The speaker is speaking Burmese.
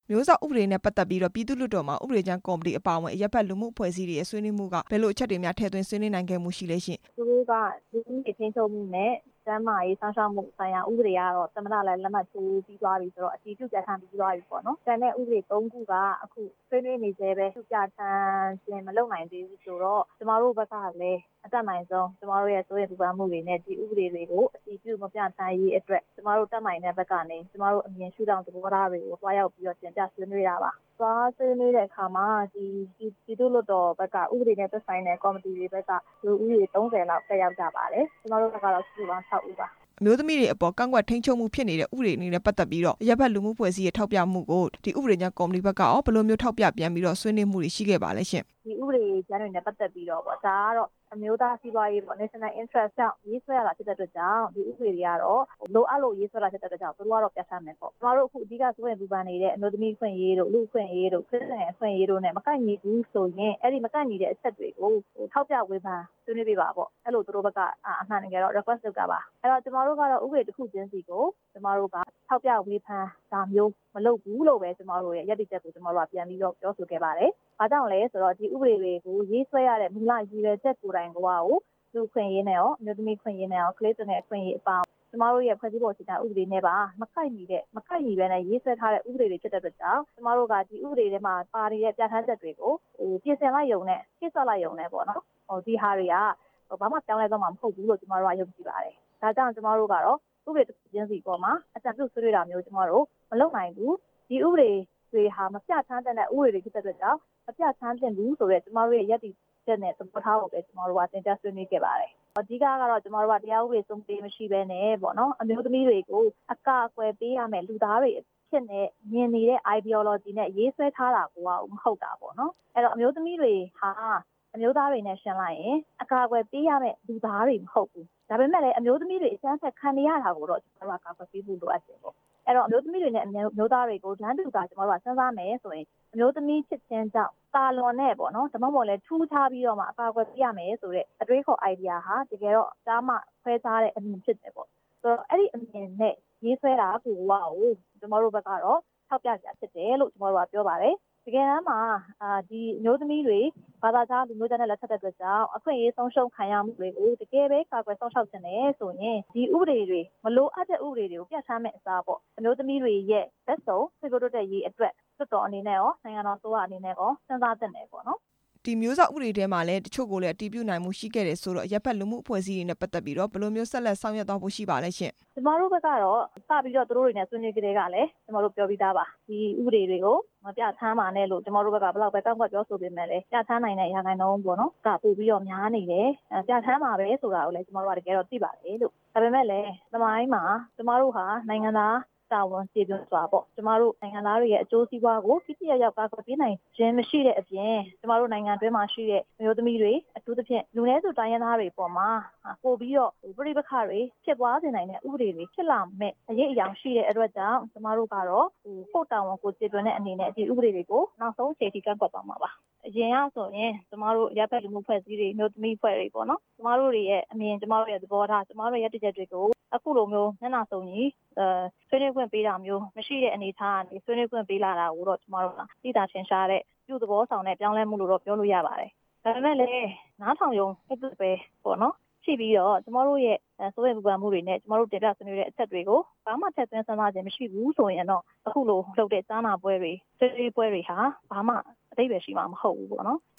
မျိုးစောဥပဒေနဲ့ပတ်သက်ပြီးတော့ပြည်သူ့လွှတ်တော်မှာဥပဒေကြမ်းကော်မတီအပါအဝင်အရပ်ဘက်လူမှုအဖွဲ့အစည်းတွေရဲ့ဆွေးနွေးမှုကဘယ်လိုအချက်တွေများထည့်သွင်းဆွေးနွေးနိုင်ခဲ့မှုရှိလဲရှင်သူတို့ကလူမှုရေးထိန်းချုပ်မှုနဲ့ကျန်းမာရေးစောင့်ရှောက်မှုဆိုင်ရာဥပဒေကတော့သမ္မတလည်းလက်မှတ်ထိုးပြီးသွားပြီဆိုတော့အတည်ပြုပြဋ္ဌာန်းပြီးသွားပြီပေါ့နော်။ကျန်တဲ့ဥပဒေ၃ခုကအခုဆွေးနွေးနေသေးပဲပြဋ္ဌာန်းခြင်းမလုပ်နိုင်သေးဘူးဆိုတော့ကျမတို့ဘက်ကလည်းအတတ်နိုင်ဆုံးကျမတို့ရဲ့စိုးရိမ်ပူပန်မှုတွေနဲ့ဒီဥပဒေတွေကိုအတည်ပြုမပြဋ္ဌာန်းရေးအတွက်ကျမတို့တတ်နိုင်တဲ့ဘက်ကနေကျမတို့အမြင်ရှုထောင့်သဘောထားတွေကိုတွားရောက်ပြီးတော့တင်ပြဆွေးနွေးတာပါ။သွားဆွေးနွေးတဲ့အခါမှာပြည်သူ့လွှတ်တော်ဘက်ကဥပဒေနဲ့သက်ဆိုင်တဲ့ကော်မတီတွေဘက်ကလူဦးရေ30လောက်တက်ရောက်ကြပါတယ်။ကျမတို့ဘက်ကတော့စုစုပေါင်း6ဦးပါအမျိုးသမီးတွေအပေါ်ကန့်ကွက်ထိန်းချုပ်မှုဖြစ်နေတဲ့ဥပဒေအနေနဲ့ပတ်သက်ပြီးတော့အရပ်ဘက်လူမှုဖွဲ့စည်းရေးထောက်ပြမှုကိုဒီဥပဒေကြမ်းကော်မတီဘက်ကရောဘယ်လိုမျိုးထောက်ပြပြန်ပြီးတော့ဆွေးနွေးမှုတွေရှိခဲ့ပါလဲရှင်ဒီဥပဒေကြမ်းတွေနဲ့ပတ်သက်ပြီးတော့ပေါ့ဒါကတော့အမျိုးသားစီးပွားရေးပေါ့ national interest ကြောင့်ရေးဆွဲရတာဖြစ်တဲ့အတွက်ကြောင့်ဒီဥပဒေတွေကတော့လိုအပ်လို့ရေးဆွဲတာဖြစ်တဲ့အတွက်ကြောင့်သူတို့ကတော့ပြဋ္ဌာန်းမယ်ပေါ့ကျမတို့အခုအဓိကစိုးရိမ်ပူပန်နေတဲ့အမျိုးသမီးခွင့်ရေးတို့လူခွင့်ရေးတို့ခရစ်ယာန်အခွင့်ရေးတို့နဲ့မကိုက်ညီဘူးဆိုရင်အဲ့ဒီမကိုက်ညီတဲ့အချက်တွေကိုထောက်ပြဝေဖန်ဆွေးနွေးပေးပါပေါ့အဲ့လိုသူတို့ဘက်ကအမှန်တကယ်တော့ request လုပ်တာပါအဲ့တော့ကျမတို့ကတော့ဥပဒေတစ်ခုချင်းစီကိုကျမတို့ကထောက်ပြဝေဖန်တာမျိုးမလုပ်ဘူးလို့ပဲကျမတို့ရဲ့ရည်တည်ချက်ကိုကျမတို့ကပြန်ပြီးတော့ပြောဆိုခဲ့ပါတယ်။ဘာကြောင့်လဲဆိုတော့ဒီဥပဒေတွေကိုရေးဆွဲရတဲ့မူလရည်ရွယ်ချက်ကိုယ်တိုင်ကလူခွင့်ရေးနဲ့ရောအမျိုးသမီးခွင့်ရေးနဲ့ရောကလေးတွေနဲ့အခွင့်ရေးအပေါင်းကျမတို့ရဲ့ဖွဲ့စည်းပုံအခြေခံဥပဒေနဲ့ပါမကိုက်ညီပဲနဲ့ရေးဆွဲထားတဲ့ဥပဒေတွေဖြစ်တဲ့အတွက်ကြောင့်ကျမတို့ကဒီဥပဒေထဲမှာပါနေတဲ့ပြဋ္ဌာန်းချက်တွေကိုပြင်ဆင်လိုက်ရုံနဲ့ဖြည့်ဆွတ်လိုက်ရုံနဲ့ပေါ့နော်။ဒီဟာတွေကဘာမှပြောင်းလဲသွားမှာမဟုတ်ဘူးလို့ကျမတို့ကယုံကြည်ပါတယ်။ဒါကြောင့်ကျမတို့ကတော့ဥပဒေတစ်ခုချင်းစီပေါ်မှာအကြံပြုဆွေးနွေးတာမျိုးကျမတို့မလုပ်နိုင်ဘူး။ဒီဥပဒေတွေဟာမပြဋ္ဌာန်းတဲ့ဥပဒေတွေဖြစ်တဲ့အတွက်ကြောင့်မပြဋ္ဌာန်းသင့်ဘူးဆိုတဲ့ကျမတို့ရဲ့ရည်တည်ချက်နဲ့သဘောထားကိုပဲကျမတို့ကတင်ပြဆွေးနွေးခဲ့ပါတယ်။အဓိကကတော့ကျမတို့ကတရားဥပဒေစိုးမိုးမှုမရှိဘဲနဲ့ပေါ့နော်အမျိုးသမီးတွေကိုအကာအကွယ်ပေးရမယ်လူသားတွေဖြစ်နေမြင်နေတဲ့ ideology နဲ့ရေးဆွဲထားတာကိုမဟုတ်တာပေါ့နော်။အဲ့တော့အမျိုးသမီးတွေဟာအမျိုးသားတွေနဲ့ရှင်းလိုက်ရင်အကာအကွယ်ပေးရမယ်လူသားတွေမဟုတ်ဘူး။ဒါပေမဲ့လည်းအမျိုးသမီးတွေအကျန်းဆက်ခံနေရတာကိုတော့ကျမတို့ကကာကွယ်ပေးဖို့လိုအပ်တယ်ပေါ့။အဲ့တော့အမျိုးသမီးတွေနဲ့အမျိုးသားတွေကိုတန်းတူတာကျမတို့ကစဉ်းစားမယ်ဆိုရင်အမျိုးသမီးဖြစ်ခြင်းကြောင့်ကာလွန်နဲ့ပေါ့နော်ဒါမှမဟုတ်လည်းထူးခြားပြီးတော့မှအကာအကွယ်ပေးရမယ်ဆိုတဲ့အတွေးခေါ် idea ဟာတကယ်တော့ကြားမှခွဲခြားတဲ့အမြင်ဖြစ်တယ်ပေါ့ဆိုတော့အဲ့ဒီအမြင်နဲ့ရေးဆွဲတာကိုကျမတို့ဘက်ကတော့ထောက်ပြကြဖြစ်တယ်လို့ကျမတို့ကပြောပါတယ်တကယ်တမ်းမှာဒီမျိုးသမီးတွေဘာသာခြားလူမျိုးခြားနဲ့လက်ထပ်တဲ့အတွက်ကြောင့်အခွင့်အရေးဆုံးရှုံးခံရမှုတွေကိုတကယ်ပဲကာကွယ်ဆောင်ရှောက်ခြင်းနဲ့ဆိုရင်ဒီဥပဒေတွေမလိုအပ်တဲ့ဥပဒေတွေကိုပြဋ္ဌာန်းမဲ့အစားပေါ့အမျိုးသမီးတွေရဲ့လက်စုံဆွေးနွေးတဲ့ရေးအတွက်လွှတ်တော်အနေနဲ့ရောနိုင်ငံတော်အစိုးရအနေနဲ့ရောစဉ်းစားသင့်တယ်ပေါ့နော်ဒီမျိုးစောဥပဒေထဲမှာလည်းတချို့ကိုလည်းအတည်ပြုနိုင်မှုရှိခဲ့တယ်ဆိုတော့ရပ်ဘက်လူမှုအဖွဲ့အစည်းတွေနဲ့ပတ်သက်ပြီးတော့ဘယ်လိုမျိုးဆက်လက်ဆောင်ရွက်သွားဖို့ရှိပါလဲရှင်ကျမတို့ဘက်ကတော့စပြီးတော့သူတို့တွေနဲ့ဆွေးနွေးကြတဲ့ကလည်းကျမတို့ပြောပြီးသားပါဒီဥပဒေတွေကိုမပြဋ္ဌာန်းပါနဲ့လို့ကျမတို့ဘက်ကဘယ်လောက်ပဲကောက်ကွက်ပြောဆိုပေမဲ့လည်းပြဋ္ဌာန်းနိုင်တဲ့ရာခိုင်နှုန်းပေါ့နော်ကပို့ပြီးတော့များနေတယ်ပြဋ္ဌာန်းမှာပဲဆိုတာကိုလည်းကျမတို့ကတကယ်တော့သိပါတယ်လို့ဒါပေမဲ့လည်းသမိုင်းမှာကျမတို့ဟာနိုင်ငံသားတာဝန်ကျေပွန်စွာပေါ့ကျမတို့နိုင်ငံသားတွေရဲ့အကျိုးစီးပွားကိုတိတိကျကျကာကွယ်ပေးနိုင်ခြင်းမရှိတဲ့အပြင်ကျမတို့နိုင်ငံတွင်းမှာရှိတဲ့မျိုးသမီးတွေအထူးသဖြင့်လူနည်းစုတိုင်းရင်းသားတွေပေါ်မှာပို့ပြီးတော့ပြိပခါတွေဖြစ်ပွားနေနိုင်တဲ့ဥပဒေတွေဖြစ်လာမဲ့အရေးအယောင်ရှိတဲ့အတွက်ကြောင့်ကျမတို့ကတော့ကိုယ်တာဝန်ကိုကျေပွန်တဲ့အနေနဲ့ဒီဥပဒေတွေကိုနောက်ဆုံးအခြေထိကန့်ကွက်သွားမှာပါအရင်ကဆိုရင်ကျမတို့ရပ်ဘက်လူမှုဖွဲ့စည်းတွေမျိုးသမီးဖွဲ့တွေပေါ့နော်ကျမတို့တွေရဲ့အမြင်ကျမတို့ရဲ့သဘောထားကျမတို့ရဲ့တည်ချက်တွေကိုအခုလိုမျိုးညနာစုံကြီးဆွေးနွေးခွင့်ပေးတာမျိုးမရှိတဲ့အနေအထားကနေဆွေးနွေးခွင့်ပေးလာတာကိုတော့ကျမတို့ကသိတာထင်ရှားတဲ့ပြုသဘောဆောင်တဲ့ပြောင်းလဲမှုလို့တော့ပြောလို့ရပါတယ်ဒါပေမဲ့လည်းနားထောင်ရုံပဲပေါ့နော်ရှိပြီးတော့ကျမတို့ရဲ့စိုးရိမ်ပူပန်မှုတွေနဲ့ကျမတို့တင်ပြဆွေးနွေးတဲ့အချက်တွေကိုဘာမှထည့်သွင်းစဉ်းစားခြင်းမရှိဘူးဆိုရင်တော့အခုလိုလုပ်တဲ့ကြားနာပွဲတွေဆွေးနွေးပွဲတွေဟာဘာမှအဓိပ္ပာယ်ရှိမှာမဟုတ်ဘူးပေါ့နော်